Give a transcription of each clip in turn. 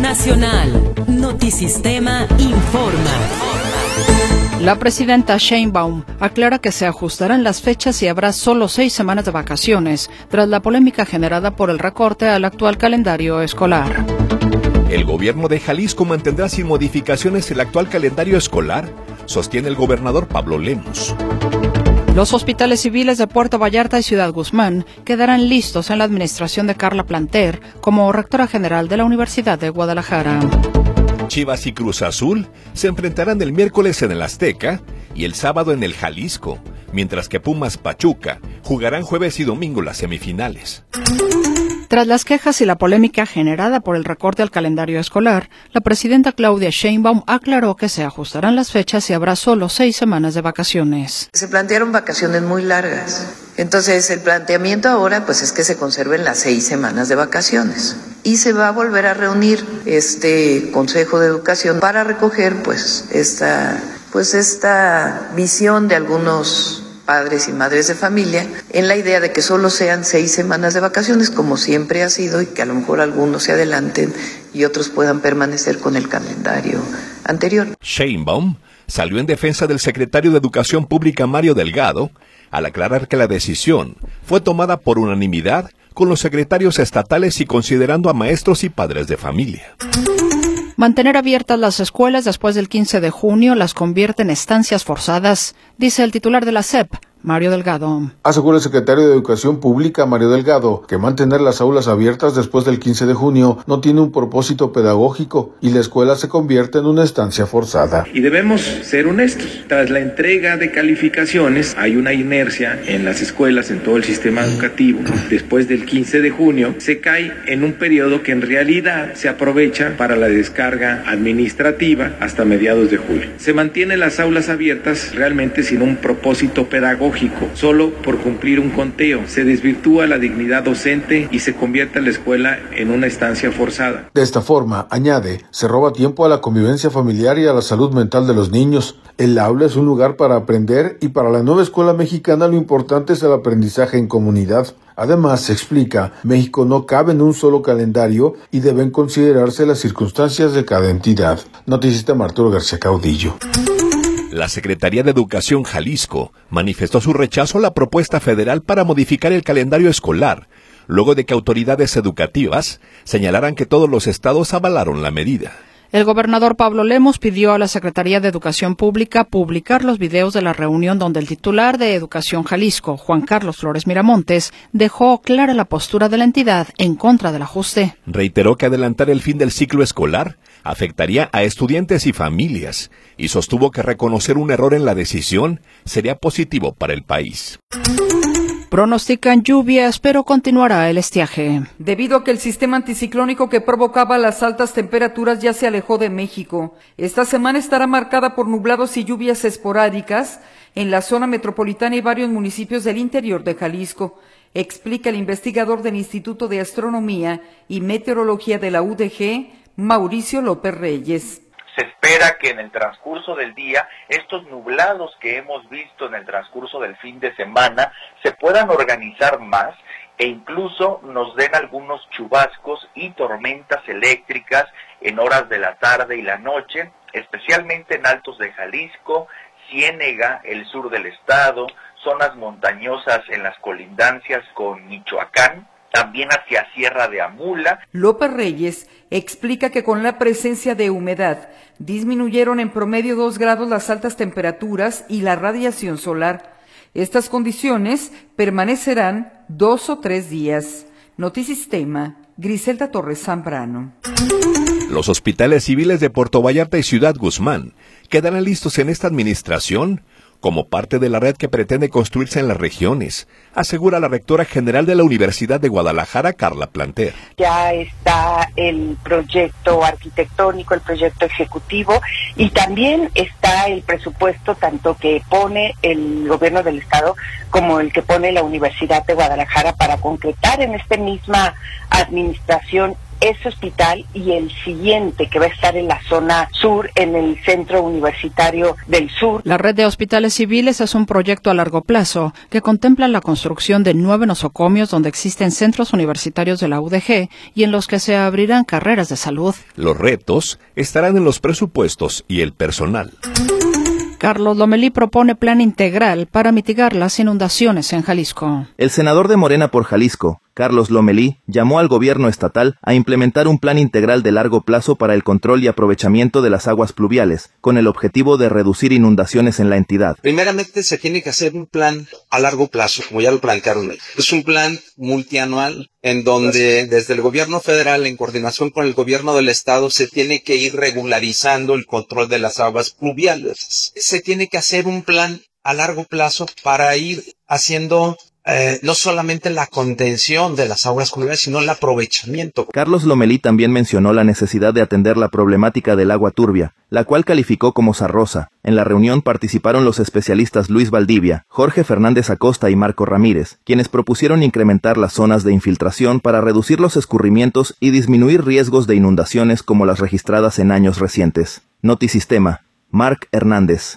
Nacional. Notisistema informa. La presidenta Sheinbaum aclara que se ajustarán las fechas y habrá solo 6 semanas de vacaciones, tras la polémica generada por el recorte al actual calendario escolar. El gobierno de Jalisco mantendrá sin modificaciones el actual calendario escolar, sostiene el gobernador Pablo Lemos. Los hospitales civiles de Puerto Vallarta y Ciudad Guzmán quedarán listos en la administración de Carla Planter como rectora general de la Universidad de Guadalajara. Chivas y Cruz Azul se enfrentarán el miércoles en el Azteca y el sábado en el Jalisco, mientras que Pumas Pachuca jugarán jueves y domingo las semifinales. Tras las quejas y la polémica generada por el recorte al calendario escolar, la presidenta Claudia Sheinbaum aclaró que se ajustarán las fechas y habrá solo 6 semanas de vacaciones. Se plantearon vacaciones muy largas. Entonces, el planteamiento ahora pues es que se conserven las 6 semanas de vacaciones. Y se va a volver a reunir este Consejo de Educación para recoger pues esta visión de algunos padres y madres de familia, en la idea de que solo sean 6 semanas de vacaciones, como siempre ha sido, y que a lo mejor algunos se adelanten y otros puedan permanecer con el calendario anterior. Sheinbaum salió en defensa del secretario de Educación Pública Mario Delgado, al aclarar que la decisión fue tomada por unanimidad con los secretarios estatales y considerando a maestros y padres de familia. Mantener abiertas las escuelas después del 15 de junio las convierte en estancias forzadas, dice el titular de la SEP, Mario Delgado. Asegura el secretario de Educación Pública, Mario Delgado, que mantener las aulas abiertas después del 15 de junio no tiene un propósito pedagógico y la escuela se convierte en una estancia forzada. Y debemos ser honestos. Tras la entrega de calificaciones, hay una inercia en las escuelas, en todo el sistema educativo. Después del 15 de junio, se cae en un periodo que en realidad se aprovecha para la descarga administrativa hasta mediados de julio. Se mantienen las aulas abiertas realmente sin un propósito pedagógico, solo por cumplir un conteo. Se desvirtúa la dignidad docente y se convierte la escuela en una estancia forzada. De esta forma, añade, se roba tiempo a la convivencia familiar y a la salud mental de los niños. El aula es un lugar para aprender y para la nueva escuela mexicana lo importante es el aprendizaje en comunidad. Además, se explica, México no cabe en un solo calendario y deben considerarse las circunstancias de cada entidad. Noticista Arturo García Caudillo. La Secretaría de Educación Jalisco manifestó su rechazo a la propuesta federal para modificar el calendario escolar, luego de que autoridades educativas señalaran que todos los estados avalaron la medida. El gobernador Pablo Lemos pidió a la Secretaría de Educación Pública publicar los videos de la reunión donde el titular de Educación Jalisco, Juan Carlos Flores Miramontes, dejó clara la postura de la entidad en contra del ajuste. Reiteró que adelantar el fin del ciclo escolar afectaría a estudiantes y familias y sostuvo que reconocer un error en la decisión sería positivo para el país. Pronostican lluvias, pero continuará el estiaje. Debido a que el sistema anticiclónico que provocaba las altas temperaturas ya se alejó de México, esta semana estará marcada por nublados y lluvias esporádicas en la zona metropolitana y varios municipios del interior de Jalisco, explica el investigador del Instituto de Astronomía y Meteorología de la UDG, Mauricio López Reyes. Se espera que en el transcurso del día estos nublados que hemos visto en el transcurso del fin de semana se puedan organizar más e incluso nos den algunos chubascos y tormentas eléctricas en horas de la tarde y la noche, especialmente en altos de Jalisco, Ciénega, el sur del estado, zonas montañosas en las colindancias con Michoacán, también hacia Sierra de Amula. López Reyes explica que con la presencia de humedad disminuyeron en promedio 2 grados las altas temperaturas y la radiación solar. Estas condiciones permanecerán 2 o 3 días. Notisistema, Griselda Torres Zambrano. Los hospitales civiles de Puerto Vallarta y Ciudad Guzmán quedarán listos en esta administración como parte de la red que pretende construirse en las regiones, asegura la rectora general de la Universidad de Guadalajara, Carla Planter. Ya está el proyecto arquitectónico, el proyecto ejecutivo y también está el presupuesto tanto que pone el gobierno del estado como el que pone la Universidad de Guadalajara para concretar en esta misma administración ese hospital y el siguiente que va a estar en la zona sur, en el Centro Universitario del Sur. La red de hospitales civiles es un proyecto a largo plazo que contempla la construcción de 9 nosocomios donde existen centros universitarios de la UDG y en los que se abrirán carreras de salud. Los retos estarán en los presupuestos y el personal. Carlos Lomelí propone plan integral para mitigar las inundaciones en Jalisco. El senador de Morena por Jalisco, Carlos Lomelí, llamó al gobierno estatal a implementar un plan integral de largo plazo para el control y aprovechamiento de las aguas pluviales, con el objetivo de reducir inundaciones en la entidad. Primeramente se tiene que hacer un plan a largo plazo, como ya lo plantearon. Es un plan multianual en donde desde el gobierno federal, en coordinación con el gobierno del estado, se tiene que ir regularizando el control de las aguas pluviales. Se tiene que hacer un plan a largo plazo para ir haciendo no solamente la contención de las aguas pluviales, sino el aprovechamiento. Carlos Lomelí también mencionó la necesidad de atender la problemática del agua turbia, la cual calificó como sarrosa. En la reunión participaron los especialistas Luis Valdivia, Jorge Fernández Acosta y Marco Ramírez, quienes propusieron incrementar las zonas de infiltración para reducir los escurrimientos y disminuir riesgos de inundaciones como las registradas en años recientes. Notisistema, Marc Hernández.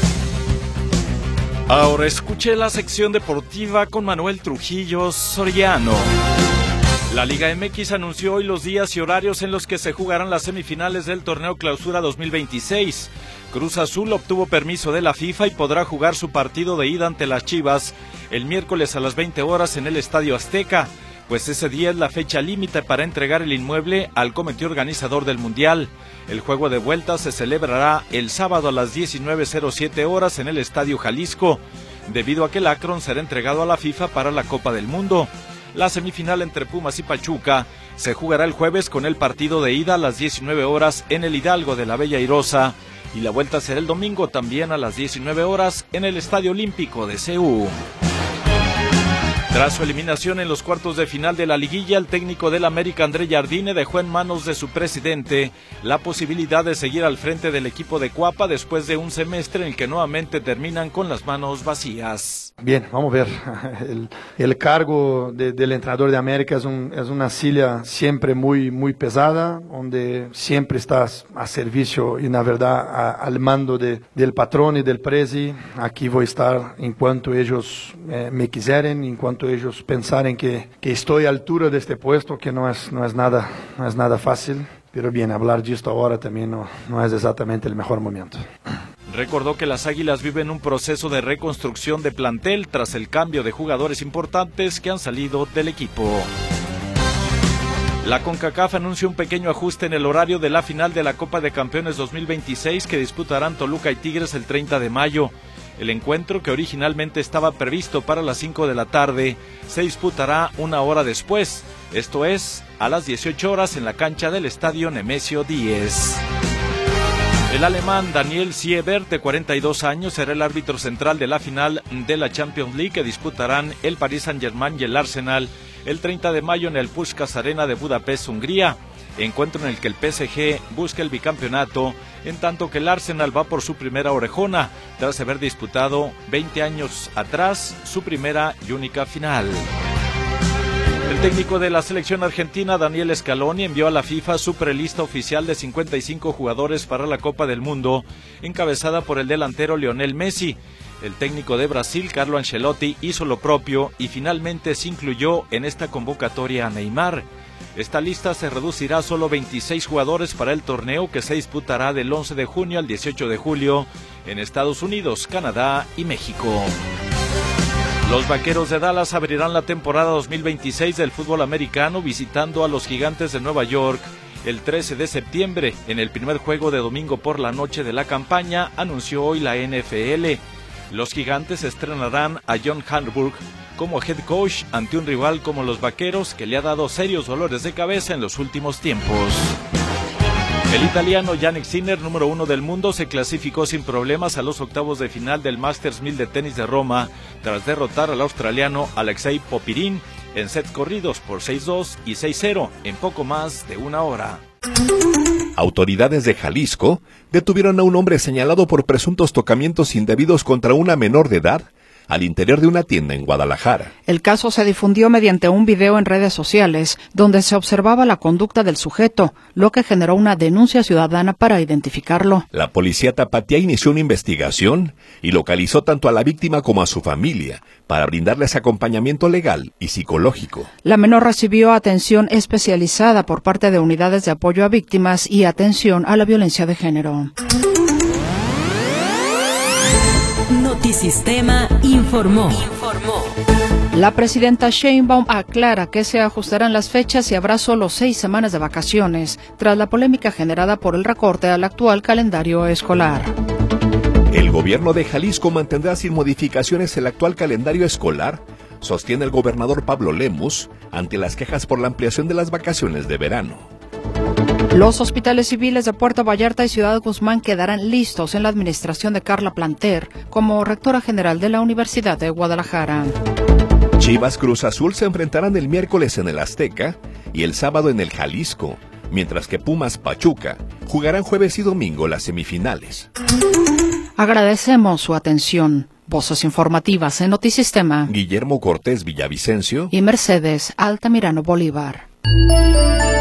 Ahora escuche la sección deportiva con Manuel Trujillo Soriano. La Liga MX anunció hoy los días y horarios en los que se jugarán las semifinales del Torneo Clausura 2026. Cruz Azul obtuvo permiso de la FIFA y podrá jugar su partido de ida ante las Chivas el miércoles a las 20 horas en el Estadio Azteca, pues ese día es la fecha límite para entregar el inmueble al comité organizador del Mundial. El juego de vuelta se celebrará el sábado a las 19:07 horas en el Estadio Jalisco, debido a que el Akron será entregado a la FIFA para la Copa del Mundo. La semifinal entre Pumas y Pachuca se jugará el jueves con el partido de ida a las 19 horas en el Hidalgo de la Bella Airosa, y la vuelta será el domingo también a las 19 horas en el Estadio Olímpico de Seúl. Tras su eliminación en los cuartos de final de la liguilla, el técnico del América, André Jardine, dejó en manos de su presidente la posibilidad de seguir al frente del equipo de Cuapa después de un semestre en el que nuevamente terminan con las manos vacías. Bien, vamos a ver. El cargo del entrenador de América es una silla siempre muy pesada, donde siempre estás a servicio y, la verdad, al mando del patrón y del presi. Aquí voy a estar en cuanto ellos me quisieren, en cuanto ellos pensaren que estoy a altura de este puesto, que no es nada fácil. Pero bien, hablar de esto ahora también no es exactamente el mejor momento. Recordó que las Águilas viven un proceso de reconstrucción de plantel tras el cambio de jugadores importantes que han salido del equipo. La CONCACAF anuncia un pequeño ajuste en el horario de la final de la Copa de Campeones 2026 que disputarán Toluca y Tigres el 30 de mayo. El encuentro, que originalmente estaba previsto para las 5 de la tarde, se disputará una hora después, esto es, a las 18 horas en la cancha del Estadio Nemesio 10. El alemán Daniel Siebert, de 42 años, será el árbitro central de la final de la Champions League que disputarán el Paris Saint-Germain y el Arsenal el 30 de mayo en el Puskás Arena de Budapest, Hungría. Encuentro en el que el PSG busca el bicampeonato, en tanto que el Arsenal va por su primera orejona, tras haber disputado 20 años atrás su primera y única final. El técnico de la selección argentina, Daniel Scaloni, envió a la FIFA su prelista oficial de 55 jugadores para la Copa del Mundo, encabezada por el delantero Lionel Messi. El técnico de Brasil, Carlo Ancelotti, hizo lo propio y finalmente se incluyó en esta convocatoria a Neymar. Esta lista se reducirá a solo 26 jugadores para el torneo que se disputará del 11 de junio al 18 de julio en Estados Unidos, Canadá y México. Los Vaqueros de Dallas abrirán la temporada 2026 del fútbol americano visitando a los Gigantes de Nueva York el 13 de septiembre en el primer juego de domingo por la noche de la campaña, anunció hoy la NFL. Los Gigantes estrenarán a John Harbaugh como head coach ante un rival como los Vaqueros, que le ha dado serios dolores de cabeza en los últimos tiempos. El italiano Jannik Sinner, número 1 del mundo, se clasificó sin problemas a los octavos de final del Masters 1000 de tenis de Roma, tras derrotar al australiano Alexei Popyrin en sets corridos por 6-2 y 6-0 en poco más de una hora. Autoridades de Jalisco detuvieron a un hombre señalado por presuntos tocamientos indebidos contra una menor de edad, al interior de una tienda en Guadalajara. El caso se difundió mediante un video en redes sociales donde se observaba la conducta del sujeto, lo que generó una denuncia ciudadana para identificarlo. La policía tapatía inició una investigación y localizó tanto a la víctima como a su familia para brindarles acompañamiento legal y psicológico. La menor recibió atención especializada por parte de unidades de apoyo a víctimas y atención a la violencia de género. Notisistema informó. La presidenta Sheinbaum aclara que se ajustarán las fechas y habrá solo 6 semanas de vacaciones, tras la polémica generada por el recorte al actual calendario escolar. El gobierno de Jalisco mantendrá sin modificaciones el actual calendario escolar, sostiene el gobernador Pablo Lemus, ante las quejas por la ampliación de las vacaciones de verano. Los hospitales civiles de Puerto Vallarta y Ciudad Guzmán quedarán listos en la administración de Carla Planter como rectora general de la Universidad de Guadalajara. Chivas Cruz Azul se enfrentarán el miércoles en el Azteca y el sábado en el Jalisco, mientras que Pumas Pachuca jugarán jueves y domingo las semifinales. Agradecemos su atención. Voces informativas en Notisistema. Guillermo Cortés Villavicencio y Mercedes Altamirano Bolívar.